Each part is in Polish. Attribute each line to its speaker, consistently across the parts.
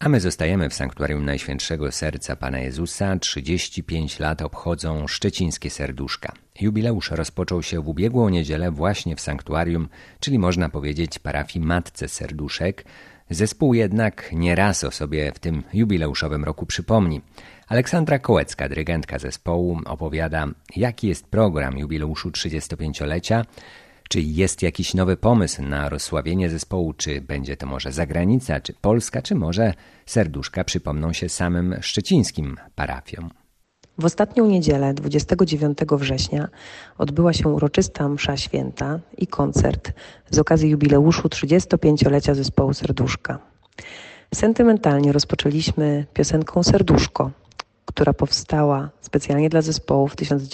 Speaker 1: A my zostajemy w Sanktuarium Najświętszego Serca Pana Jezusa. 35 lat obchodzą szczecińskie serduszka. Jubileusz rozpoczął się w ubiegłą niedzielę właśnie w sanktuarium, czyli można powiedzieć parafii Matce Serduszek. Zespół jednak nie raz o sobie w tym jubileuszowym roku przypomni. Aleksandra Kołecka, dyrygentka zespołu, opowiada, jaki jest program jubileuszu 35-lecia, czy jest jakiś nowy pomysł na rozsławienie zespołu, czy będzie to może zagranica, czy Polska, czy może serduszka przypomną się samym szczecińskim parafiom.
Speaker 2: W ostatnią niedzielę, 29 września, odbyła się uroczysta msza święta i koncert z okazji jubileuszu 35-lecia zespołu Serduszka. Sentymentalnie rozpoczęliśmy piosenką Serduszko, która powstała specjalnie dla zespołu w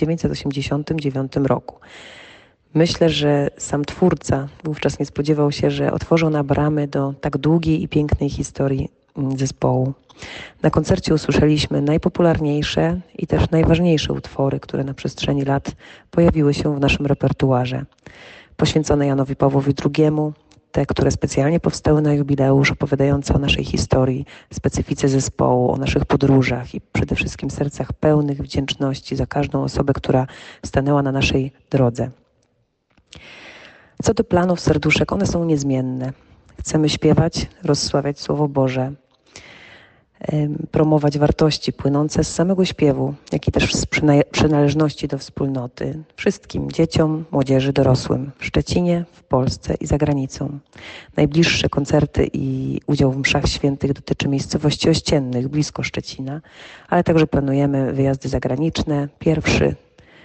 Speaker 2: 1989 roku. Myślę, że sam twórca wówczas nie spodziewał się, że otworzą na bramy do tak długiej i pięknej historii zespołu. Na koncercie usłyszeliśmy najpopularniejsze i też najważniejsze utwory, które na przestrzeni lat pojawiły się w naszym repertuarze. Poświęcone Janowi Pawłowi II, te, które specjalnie powstały na jubileusz, opowiadające o naszej historii, specyfice zespołu, o naszych podróżach i przede wszystkim sercach pełnych wdzięczności za każdą osobę, która stanęła na naszej drodze. Co do planów serduszek, one są niezmienne. Chcemy śpiewać, rozsławiać Słowo Boże, promować wartości płynące z samego śpiewu, jak i też z przynależności do wspólnoty. Wszystkim dzieciom, młodzieży, dorosłym w Szczecinie, w Polsce i za granicą. Najbliższe koncerty i udział w mszach świętych dotyczy miejscowości ościennych, blisko Szczecina, ale także planujemy wyjazdy zagraniczne. Pierwszy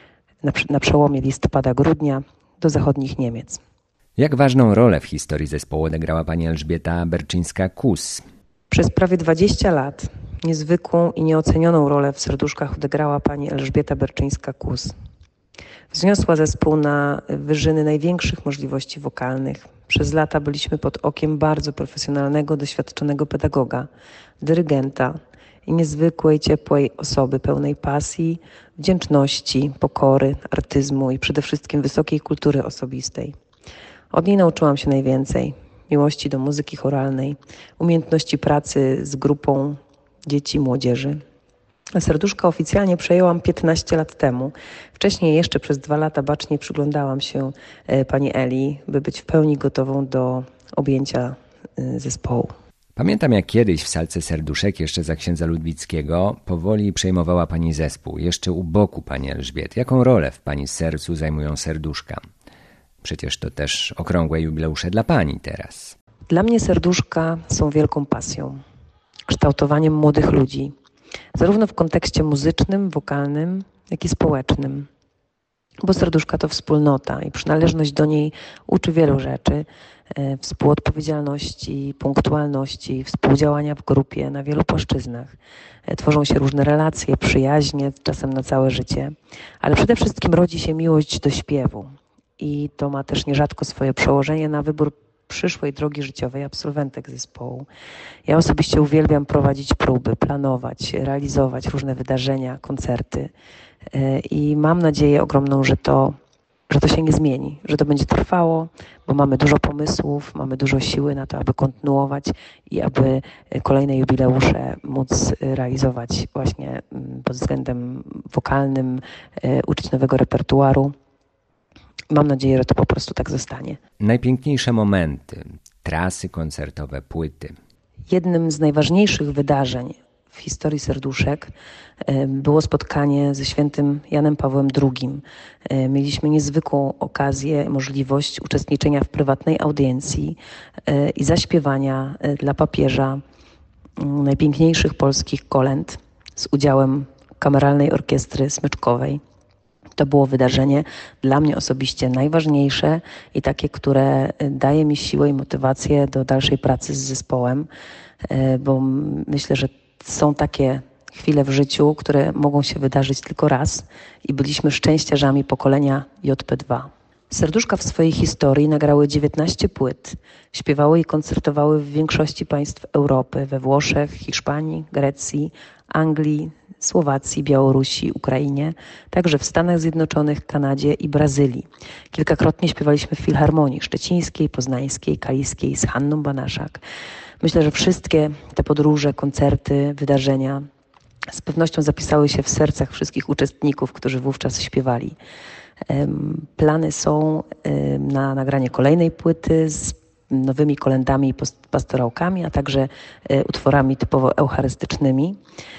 Speaker 2: na przełomie listopada-grudnia do zachodnich Niemiec.
Speaker 1: Jak ważną rolę w historii zespołu odegrała pani Elżbieta Berczyńska-Kus?
Speaker 2: Przez prawie 20 lat niezwykłą i nieocenioną rolę w serduszkach odegrała pani Elżbieta Berczyńska-Kus. Wzniosła zespół na wyżyny największych możliwości wokalnych. Przez lata byliśmy pod okiem bardzo profesjonalnego, doświadczonego pedagoga, dyrygenta i niezwykłej, ciepłej osoby, pełnej pasji, wdzięczności, pokory, artyzmu i przede wszystkim wysokiej kultury osobistej. Od niej nauczyłam się najwięcej. Miłości do muzyki choralnej, umiejętności pracy z grupą dzieci i młodzieży. Serduszka oficjalnie przejęłam 15 lat temu. Wcześniej jeszcze przez 2 lata bacznie przyglądałam się pani Eli, by być w pełni gotową do objęcia zespołu.
Speaker 1: Pamiętam, jak kiedyś w salce serduszek, jeszcze za księdza Ludwickiego, powoli przejmowała pani zespół, jeszcze u boku pani Elżbiety. Jaką rolę w pani sercu zajmują serduszka? Przecież to też okrągłe jubileusze dla pani teraz.
Speaker 2: Dla mnie serduszka są wielką pasją, kształtowaniem młodych ludzi, zarówno w kontekście muzycznym, wokalnym, jak i społecznym. Bo serduszka to wspólnota i przynależność do niej uczy wielu rzeczy, współodpowiedzialności, punktualności, współdziałania w grupie na wielu płaszczyznach. Tworzą się różne relacje, przyjaźnie, czasem na całe życie, ale przede wszystkim rodzi się miłość do śpiewu. I to ma też nierzadko swoje przełożenie na wybór przyszłej drogi życiowej absolwentek zespołu. Ja osobiście uwielbiam prowadzić próby, planować, realizować różne wydarzenia, koncerty i mam nadzieję ogromną, że to się nie zmieni, że to będzie trwało, bo mamy dużo pomysłów, mamy dużo siły na to, aby kontynuować i aby kolejne jubileusze móc realizować właśnie pod względem wokalnym, uczyć nowego repertuaru. Mam nadzieję, że to po prostu tak zostanie.
Speaker 1: Najpiękniejsze momenty, trasy koncertowe, płyty.
Speaker 2: Jednym z najważniejszych wydarzeń w historii serduszek było spotkanie ze świętym Janem Pawłem II. Mieliśmy niezwykłą okazję, możliwość uczestniczenia w prywatnej audiencji i zaśpiewania dla papieża najpiękniejszych polskich kolęd z udziałem Kameralnej Orkiestry Smyczkowej. To było wydarzenie dla mnie osobiście najważniejsze i takie, które daje mi siłę i motywację do dalszej pracy z zespołem, bo myślę, że są takie chwile w życiu, które mogą się wydarzyć tylko raz i byliśmy szczęściarzami pokolenia JP2. Serduszka w swojej historii nagrały 19 płyt. Śpiewały i koncertowały w większości państw Europy, we Włoszech, Hiszpanii, Grecji, Anglii, Słowacji, Białorusi, Ukrainie, także w Stanach Zjednoczonych, Kanadzie i Brazylii. Kilkakrotnie śpiewaliśmy w Filharmonii Szczecińskiej, Poznańskiej, Kaliskiej z Hanną Banaszak. Myślę, że wszystkie te podróże, koncerty, wydarzenia z pewnością zapisały się w sercach wszystkich uczestników, którzy wówczas śpiewali. Plany są na nagranie kolejnej płyty z nowymi kolędami i pastorałkami, a także utworami typowo eucharystycznymi.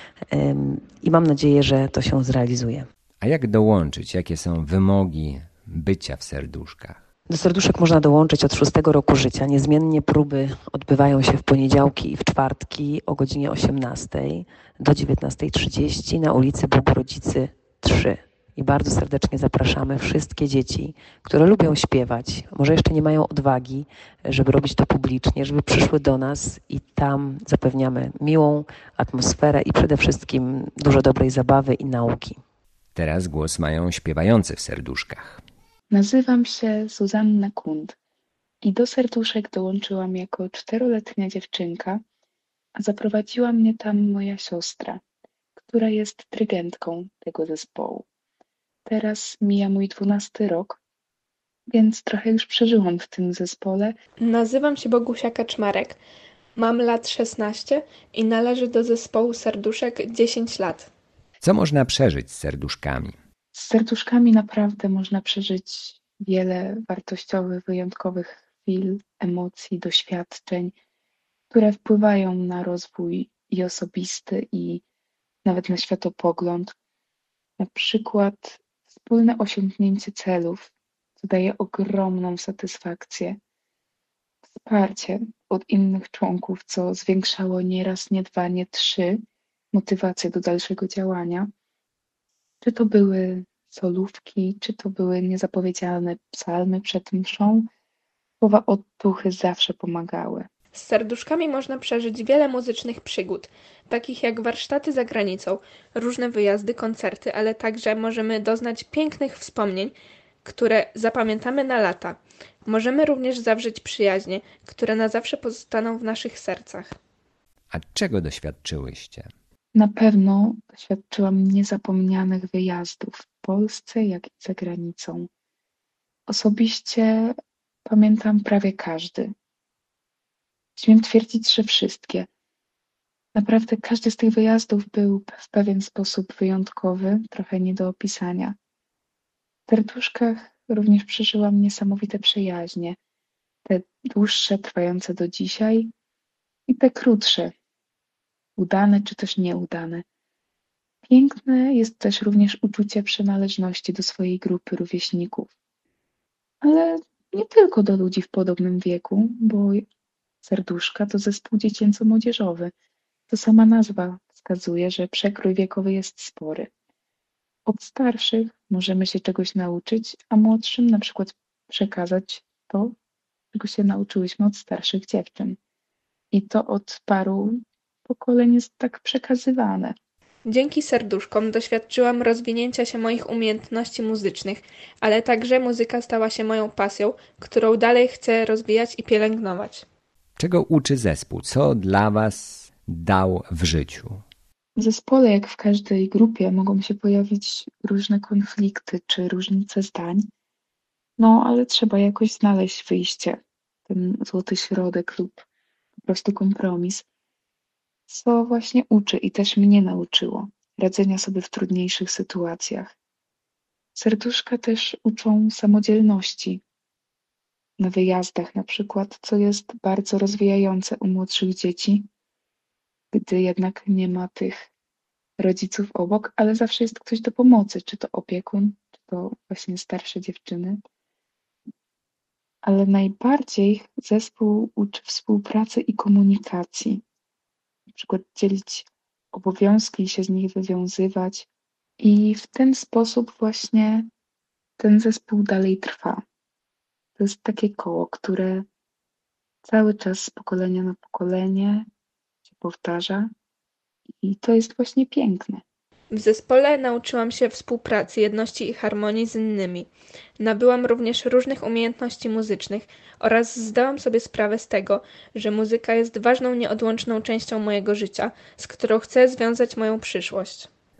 Speaker 2: I mam nadzieję, że to się zrealizuje.
Speaker 1: A jak dołączyć? Jakie są wymogi bycia w serduszkach?
Speaker 2: Do serduszek można dołączyć od 6 roku życia. Niezmiennie próby odbywają się w poniedziałki i w czwartki o godzinie 18 do 19:30 na ulicy Bogorodzicy 3. I bardzo serdecznie zapraszamy wszystkie dzieci, które lubią śpiewać, może jeszcze nie mają odwagi, żeby robić to publicznie, żeby przyszły do nas i tam zapewniamy miłą atmosferę i przede wszystkim dużo dobrej zabawy i nauki.
Speaker 1: Teraz głos mają śpiewający w serduszkach.
Speaker 3: Nazywam się Zuzanna Kund i do serduszek dołączyłam jako 4-letnia dziewczynka, a zaprowadziła mnie tam moja siostra, która jest dyrygentką tego zespołu. Teraz mija mój 12 rok, więc trochę już przeżyłam w tym zespole.
Speaker 4: Nazywam się Bogusia Kaczmarek, mam lat 16 i należę do zespołu serduszek 10 lat.
Speaker 1: Co można przeżyć z serduszkami?
Speaker 3: Z serduszkami naprawdę można przeżyć wiele wartościowych, wyjątkowych chwil, emocji, doświadczeń, które wpływają na rozwój i osobisty, i nawet na światopogląd. Na przykład wspólne osiągnięcie celów, co daje ogromną satysfakcję. Wsparcie od innych członków, co zwiększało nie raz, nie dwa, nie trzy motywację do dalszego działania. Czy to były solówki, czy to były niezapowiedziane psalmy przed mszą, słowa otuchy zawsze pomagały.
Speaker 4: Z serduszkami można przeżyć wiele muzycznych przygód, takich jak warsztaty za granicą, różne wyjazdy, koncerty, ale także możemy doznać pięknych wspomnień, które zapamiętamy na lata. Możemy również zawrzeć przyjaźnie, które na zawsze pozostaną w naszych sercach.
Speaker 1: A czego doświadczyłyście?
Speaker 3: Na pewno doświadczyłam niezapomnianych wyjazdów w Polsce, jak i za granicą. Osobiście pamiętam prawie każdy. Śmiem twierdzić, że wszystkie. Naprawdę każdy z tych wyjazdów był w pewien sposób wyjątkowy, trochę nie do opisania. W serduszkach również przeżyłam niesamowite przyjaźnie, te dłuższe, trwające do dzisiaj i te krótsze, udane czy też nieudane. Piękne jest też również uczucie przynależności do swojej grupy rówieśników. Ale nie tylko do ludzi w podobnym wieku, bo serduszka to zespół dziecięco-młodzieżowy. To sama nazwa wskazuje, że przekrój wiekowy jest spory. Od starszych możemy się czegoś nauczyć, a młodszym na przykład przekazać to, czego się nauczyłyśmy od starszych dziewczyn. I to od paru pokoleń jest tak przekazywane.
Speaker 4: Dzięki serduszkom doświadczyłam rozwinięcia się moich umiejętności muzycznych, ale także muzyka stała się moją pasją, którą dalej chcę rozwijać i pielęgnować.
Speaker 1: Czego uczy zespół? Co dla was dał w życiu?
Speaker 3: W zespole, jak w każdej grupie, mogą się pojawić różne konflikty czy różnice zdań, ale trzeba jakoś znaleźć wyjście, ten złoty środek lub po prostu kompromis, co właśnie uczy i też mnie nauczyło radzenia sobie w trudniejszych sytuacjach. Serduszka też uczą samodzielności na wyjazdach na przykład, co jest bardzo rozwijające u młodszych dzieci, gdy jednak nie ma tych rodziców obok, ale zawsze jest ktoś do pomocy, czy to opiekun, czy to właśnie starsze dziewczyny. Ale najbardziej zespół uczy współpracy i komunikacji. Na przykład dzielić obowiązki i się z nich wywiązywać. I w ten sposób właśnie ten zespół dalej trwa. To jest takie koło, które cały czas z pokolenia na pokolenie się powtarza i to jest właśnie piękne.
Speaker 4: W zespole nauczyłam się współpracy, jedności i harmonii z innymi. Nabyłam również różnych umiejętności muzycznych oraz zdałam sobie sprawę z tego, że muzyka jest ważną, nieodłączną częścią mojego życia, z którą chcę związać moją przyszłość.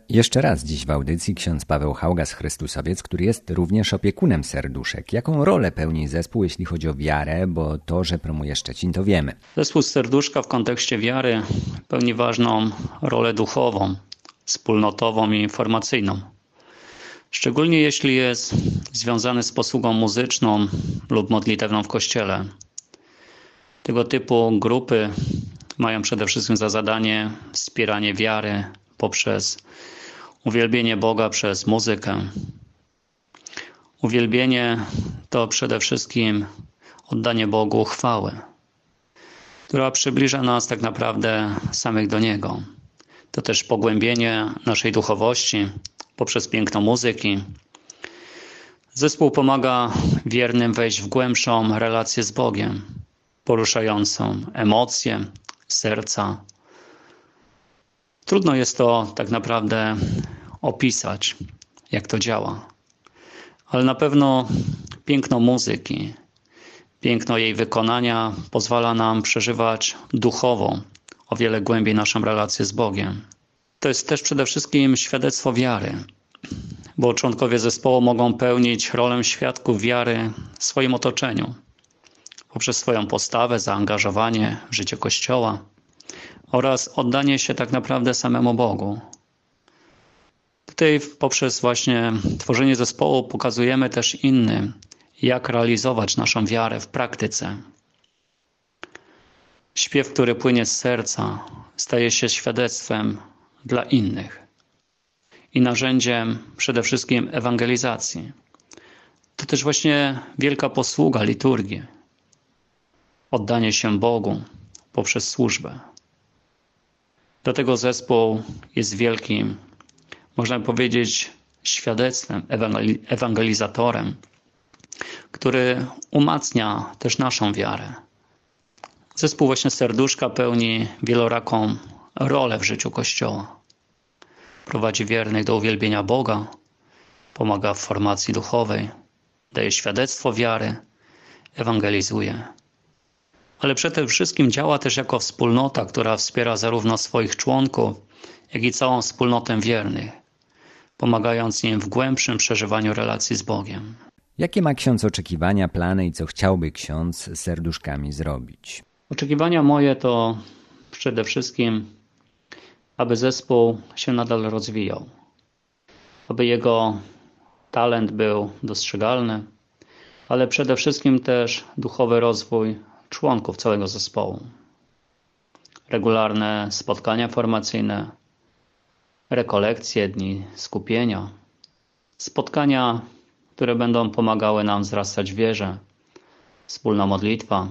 Speaker 1: Jeszcze raz dziś w audycji ksiądz Paweł Haugas-Chrystusowiec, który jest również opiekunem serduszek. Jaką rolę pełni zespół, jeśli chodzi o wiarę, bo to, że promuje Szczecin, to wiemy.
Speaker 5: Zespół Serduszka w kontekście wiary pełni ważną rolę duchową, wspólnotową i informacyjną. Szczególnie jeśli jest związany z posługą muzyczną lub modlitewną w kościele. Tego typu grupy mają przede wszystkim za zadanie wspieranie wiary poprzez uwielbienie Boga przez muzykę. Uwielbienie to przede wszystkim oddanie Bogu chwały, która przybliża nas tak naprawdę samych do Niego. To też pogłębienie naszej duchowości poprzez piękno muzyki. Zespół pomaga wiernym wejść w głębszą relację z Bogiem, poruszającą emocje, serca. Trudno jest to tak naprawdę opisać, jak to działa. Ale na pewno piękno muzyki, piękno jej wykonania pozwala nam przeżywać duchowo o wiele głębiej naszą relację z Bogiem. To jest też przede wszystkim świadectwo wiary, bo członkowie zespołu mogą pełnić rolę świadków wiary w swoim otoczeniu, poprzez swoją postawę, zaangażowanie w życie Kościoła oraz oddanie się tak naprawdę samemu Bogu. Tutaj poprzez właśnie tworzenie zespołu pokazujemy też innym, jak realizować naszą wiarę w praktyce. Śpiew, który płynie z serca, staje się świadectwem dla innych i narzędziem przede wszystkim ewangelizacji. To też właśnie wielka posługa liturgii. Oddanie się Bogu poprzez służbę. Do tego zespół jest wielkim, można powiedzieć, świadectwem, ewangelizatorem, który umacnia też naszą wiarę. Zespół właśnie Serduszka pełni wieloraką rolę w życiu Kościoła. Prowadzi wiernych do uwielbienia Boga, pomaga w formacji duchowej, daje świadectwo wiary, ewangelizuje. Ale przede wszystkim działa też jako wspólnota, która wspiera zarówno swoich członków, jak i całą wspólnotę wiernych, pomagając im w głębszym przeżywaniu relacji z Bogiem.
Speaker 1: Jakie ma ksiądz oczekiwania, plany i co chciałby ksiądz z serduszkami zrobić?
Speaker 5: Oczekiwania moje to przede wszystkim, aby zespół się nadal rozwijał, aby jego talent był dostrzegalny, ale przede wszystkim też duchowy rozwój członków całego zespołu. Regularne spotkania formacyjne, rekolekcje, dni skupienia, spotkania, które będą pomagały nam wzrastać w wierze, wspólna modlitwa.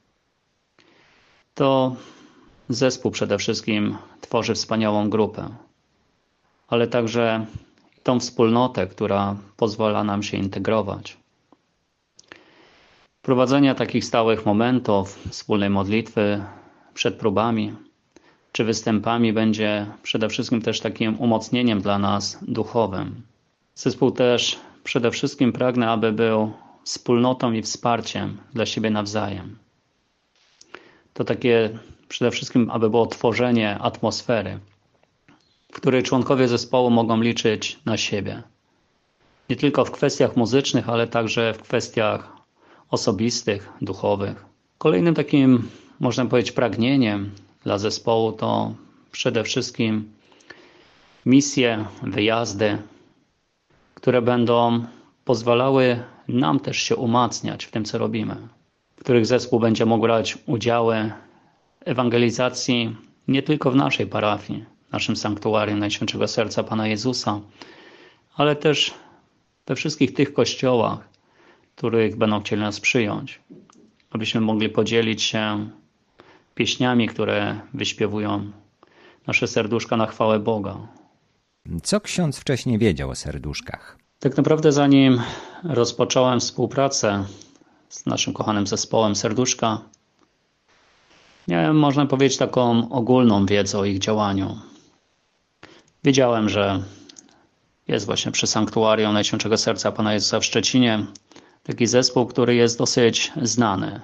Speaker 5: To zespół przede wszystkim tworzy wspaniałą grupę, ale także tą wspólnotę, która pozwala nam się integrować. Prowadzenie takich stałych momentów, wspólnej modlitwy przed próbami czy występami będzie przede wszystkim też takim umocnieniem dla nas duchowym. Zespół też przede wszystkim pragnę, aby był wspólnotą i wsparciem dla siebie nawzajem. To takie przede wszystkim, aby było tworzenie atmosfery, w której członkowie zespołu mogą liczyć na siebie. Nie tylko w kwestiach muzycznych, ale także w kwestiach osobistych, duchowych. Kolejnym takim, można powiedzieć, pragnieniem dla zespołu to przede wszystkim misje, wyjazdy, które będą pozwalały nam też się umacniać w tym, co robimy, w których zespół będzie mógł brać udziały ewangelizacji nie tylko w naszej parafii, naszym sanktuarium Najświętszego Serca Pana Jezusa, ale też we wszystkich tych kościołach, których będą chcieli nas przyjąć, abyśmy mogli podzielić się pieśniami, które wyśpiewują nasze serduszka na chwałę Boga.
Speaker 1: Co ksiądz wcześniej wiedział o serduszkach?
Speaker 5: Tak naprawdę zanim rozpocząłem współpracę z naszym kochanym zespołem Serduszka, miałem, można powiedzieć, taką ogólną wiedzę o ich działaniu. Wiedziałem, że jest właśnie przy sanktuarium Najświętszego Serca Pana Jezusa w Szczecinie taki zespół, który jest dosyć znany.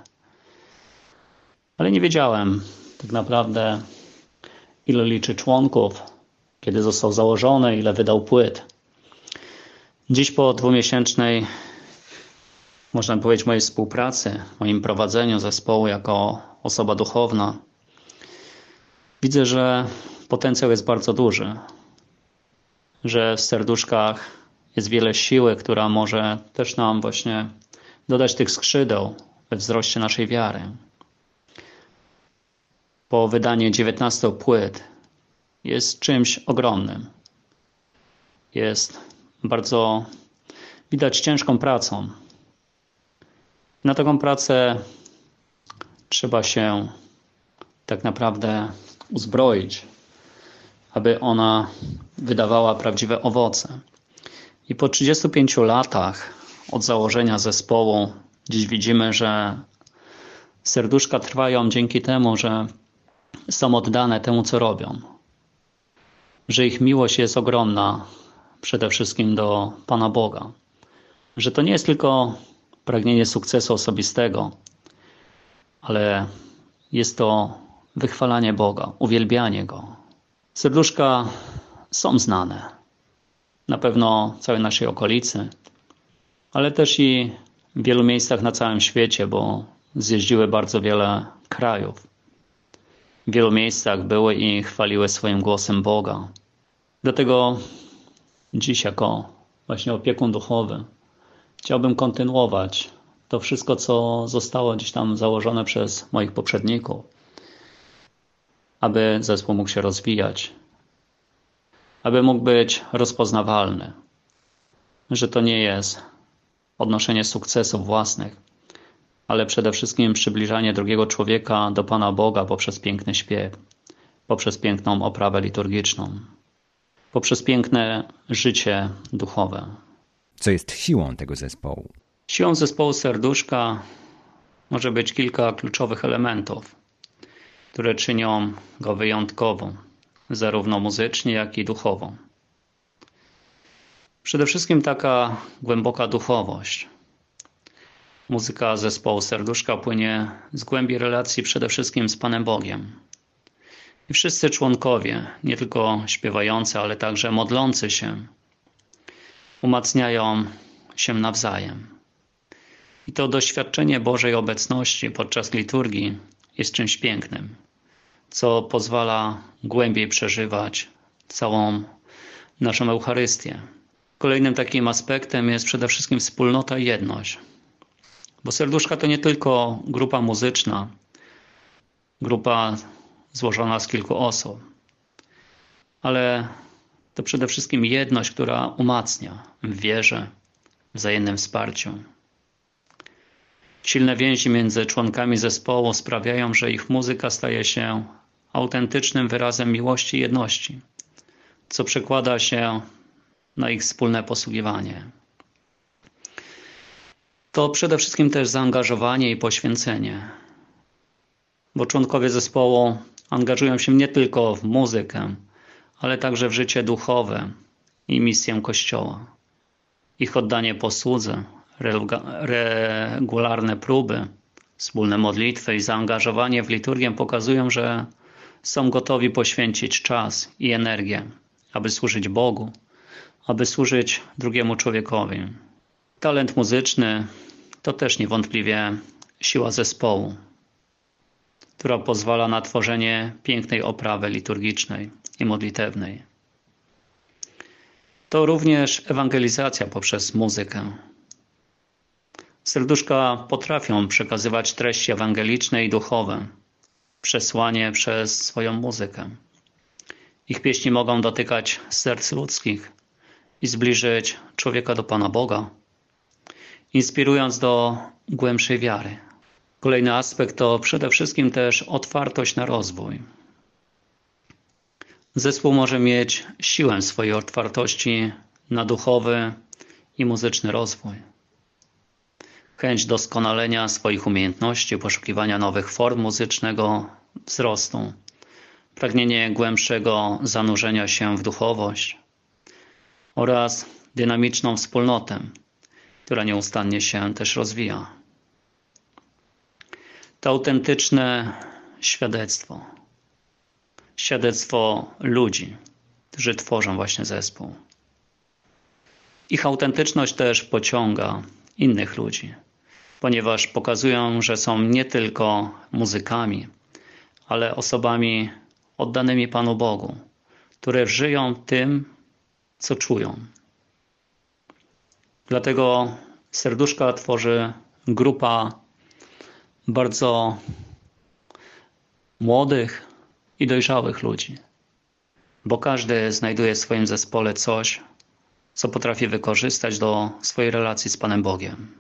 Speaker 5: Ale nie wiedziałem tak naprawdę, ile liczy członków, kiedy został założony, ile wydał płyt. Dziś po 2-miesięcznej, można powiedzieć, mojej współpracy, moim prowadzeniu zespołu jako osoba duchowna, widzę, że potencjał jest bardzo duży, że w serduszkach jest wiele siły, która może też nam właśnie dodać tych skrzydeł we wzroście naszej wiary. Po wydaniu 19 płyt jest czymś ogromnym. Jest bardzo widać ciężką pracą. Na taką pracę trzeba się tak naprawdę uzbroić, aby ona wydawała prawdziwe owoce. I po 35 latach od założenia zespołu dziś widzimy, że serduszka trwają dzięki temu, że są oddane temu, co robią. Że ich miłość jest ogromna przede wszystkim do Pana Boga. Że to nie jest tylko pragnienie sukcesu osobistego, ale jest to wychwalanie Boga, uwielbianie Go. Serduszka są znane. Na pewno w całej naszej okolicy, ale też i w wielu miejscach na całym świecie, bo zjeździły bardzo wiele krajów. W wielu miejscach były i chwaliły swoim głosem Boga. Dlatego dziś jako właśnie opiekun duchowy chciałbym kontynuować to wszystko, co zostało gdzieś tam założone przez moich poprzedników, aby zespół mógł się rozwijać, aby mógł być rozpoznawalny, że to nie jest odnoszenie sukcesów własnych, ale przede wszystkim przybliżanie drugiego człowieka do Pana Boga poprzez piękny śpiew, poprzez piękną oprawę liturgiczną, poprzez piękne życie duchowe.
Speaker 1: Co jest siłą tego zespołu?
Speaker 5: Siłą zespołu Serduszka może być kilka kluczowych elementów, które czynią go wyjątkową, zarówno muzycznie, jak i duchowo. Przede wszystkim taka głęboka duchowość. Muzyka zespołu Serduszka płynie z głębi relacji przede wszystkim z Panem Bogiem. I wszyscy członkowie, nie tylko śpiewający, ale także modlący się, umacniają się nawzajem. I to doświadczenie Bożej obecności podczas liturgii jest czymś pięknym, co pozwala głębiej przeżywać całą naszą Eucharystię. Kolejnym takim aspektem jest przede wszystkim wspólnota i jedność. Bo serduszka to nie tylko grupa muzyczna, grupa złożona z kilku osób, ale to przede wszystkim jedność, która umacnia w wierze, wzajemnym wsparciu. Silne więzi między członkami zespołu sprawiają, że ich muzyka staje się autentycznym wyrazem miłości i jedności, co przekłada się na ich wspólne posługiwanie. To przede wszystkim też zaangażowanie i poświęcenie, bo członkowie zespołu angażują się nie tylko w muzykę, ale także w życie duchowe i misję Kościoła. Ich oddanie posłudze, regularne próby, wspólne modlitwy i zaangażowanie w liturgię pokazują, że są gotowi poświęcić czas i energię, aby służyć Bogu, aby służyć drugiemu człowiekowi. Talent muzyczny to też niewątpliwie siła zespołu, która pozwala na tworzenie pięknej oprawy liturgicznej i modlitewnej. To również ewangelizacja poprzez muzykę. Serduszka potrafią przekazywać treści ewangeliczne i duchowe, przesłanie przez swoją muzykę. Ich pieśni mogą dotykać serc ludzkich i zbliżyć człowieka do Pana Boga, inspirując do głębszej wiary. Kolejny aspekt to przede wszystkim też otwartość na rozwój. Zespół może mieć siłę swojej otwartości na duchowy i muzyczny rozwój. Chęć doskonalenia swoich umiejętności, poszukiwania nowych form muzycznego wzrostu, pragnienie głębszego zanurzenia się w duchowość oraz dynamiczną wspólnotę, która nieustannie się też rozwija. To autentyczne świadectwo ludzi, którzy tworzą właśnie zespół. Ich autentyczność też pociąga innych ludzi, ponieważ pokazują, że są nie tylko muzykami, ale osobami oddanymi Panu Bogu, które żyją tym, co czują. Dlatego serduszka tworzy grupa bardzo młodych i dojrzałych ludzi, bo każdy znajduje w swoim zespole coś, co potrafi wykorzystać do swojej relacji z Panem Bogiem.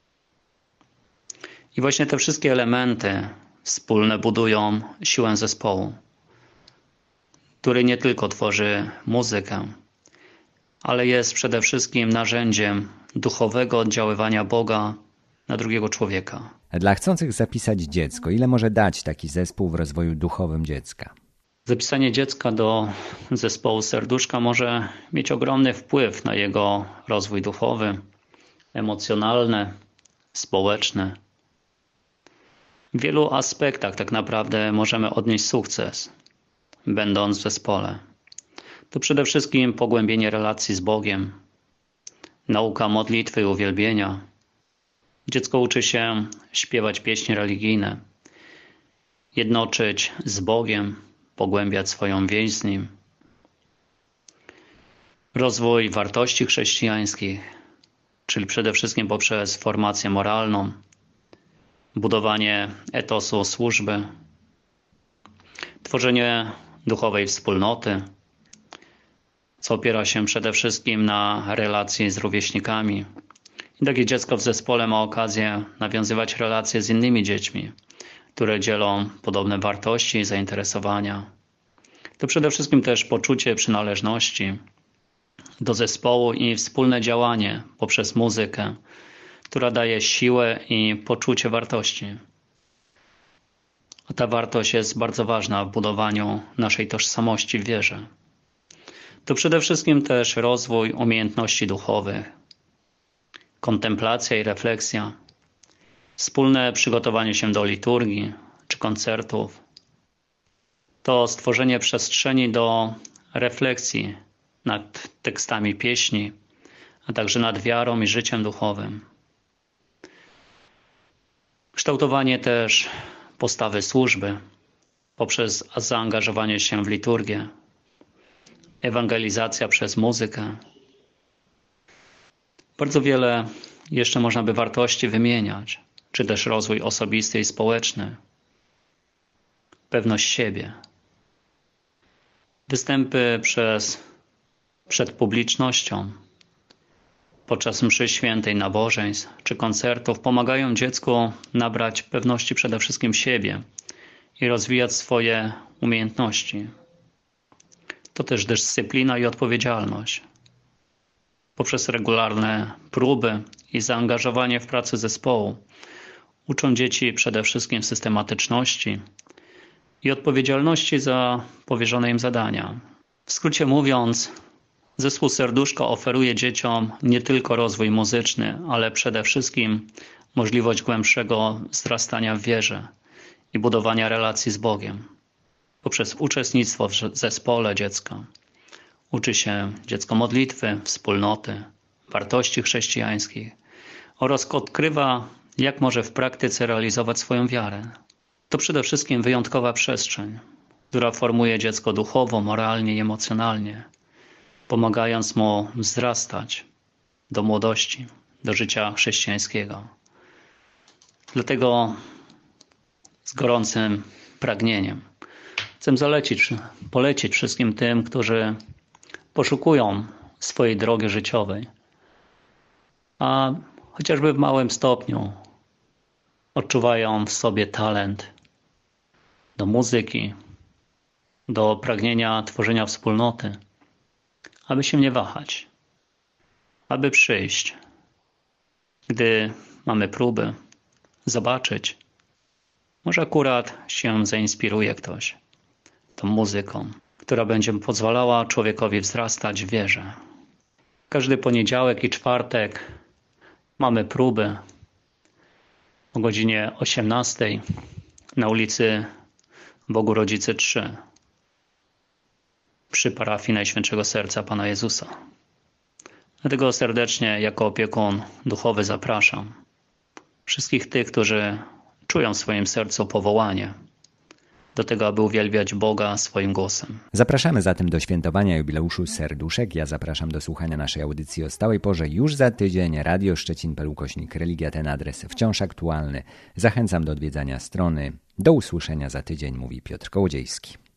Speaker 5: I właśnie te wszystkie elementy wspólne budują siłę zespołu, który nie tylko tworzy muzykę, ale jest przede wszystkim narzędziem duchowego oddziaływania Boga na drugiego człowieka.
Speaker 1: Dla chcących zapisać dziecko, ile może dać taki zespół w rozwoju duchowym dziecka?
Speaker 5: Zapisanie dziecka do zespołu serduszka może mieć ogromny wpływ na jego rozwój duchowy, emocjonalny, społeczny. W wielu aspektach tak naprawdę możemy odnieść sukces, będąc w zespole. To przede wszystkim pogłębienie relacji z Bogiem, nauka modlitwy i uwielbienia. Dziecko uczy się śpiewać pieśni religijne, jednoczyć z Bogiem, pogłębiać swoją więź z Nim. Rozwój wartości chrześcijańskich, czyli przede wszystkim poprzez formację moralną, budowanie etosu służby, tworzenie duchowej wspólnoty, co opiera się przede wszystkim na relacji z rówieśnikami. I takie dziecko w zespole ma okazję nawiązywać relacje z innymi dziećmi, które dzielą podobne wartości i zainteresowania. To przede wszystkim też poczucie przynależności do zespołu i wspólne działanie poprzez muzykę, która daje siłę i poczucie wartości. A ta wartość jest bardzo ważna w budowaniu naszej tożsamości w wierze. To przede wszystkim też rozwój umiejętności duchowych, kontemplacja i refleksja, wspólne przygotowanie się do liturgii czy koncertów. To stworzenie przestrzeni do refleksji nad tekstami pieśni, a także nad wiarą i życiem duchowym. Kształtowanie też postawy służby poprzez zaangażowanie się w liturgię, ewangelizacja przez muzykę. Bardzo wiele jeszcze można by wartości wymieniać, czy też rozwój osobisty i społeczny, pewność siebie. Występy przed publicznością, podczas mszy świętej, nabożeństw czy koncertów pomagają dziecku nabrać pewności przede wszystkim siebie i rozwijać swoje umiejętności. To też dyscyplina i odpowiedzialność. Poprzez regularne próby i zaangażowanie w pracę zespołu uczą dzieci przede wszystkim systematyczności i odpowiedzialności za powierzone im zadania. W skrócie mówiąc, zespół Serduszko oferuje dzieciom nie tylko rozwój muzyczny, ale przede wszystkim możliwość głębszego wzrastania w wierze i budowania relacji z Bogiem. Poprzez uczestnictwo w zespole dziecka uczy się dziecko modlitwy, wspólnoty, wartości chrześcijańskich oraz odkrywa, jak może w praktyce realizować swoją wiarę. To przede wszystkim wyjątkowa przestrzeń, która formuje dziecko duchowo, moralnie i emocjonalnie, pomagając mu wzrastać do młodości, do życia chrześcijańskiego. Dlatego z gorącym pragnieniem chcę polecić wszystkim tym, którzy poszukują swojej drogi życiowej, a chociażby w małym stopniu odczuwają w sobie talent do muzyki, do pragnienia tworzenia wspólnoty, aby się nie wahać, aby przyjść, gdy mamy próby, zobaczyć, może akurat się zainspiruje ktoś tą muzyką, która będzie pozwalała człowiekowi wzrastać w wierze. Każdy poniedziałek i czwartek mamy próby o godzinie 18 na ulicy Bogu Rodzicy 3. przy parafii Najświętszego Serca Pana Jezusa. Dlatego serdecznie jako opiekun duchowy zapraszam wszystkich tych, którzy czują w swoim sercu powołanie do tego, aby uwielbiać Boga swoim głosem.
Speaker 1: Zapraszamy zatem do świętowania jubileuszu serduszek. Ja zapraszam do słuchania naszej audycji o stałej porze już za tydzień. Radio Szczecin.pl/religia, ten adres wciąż aktualny. Zachęcam do odwiedzania strony. Do usłyszenia za tydzień, mówi Piotr Kołodziejski.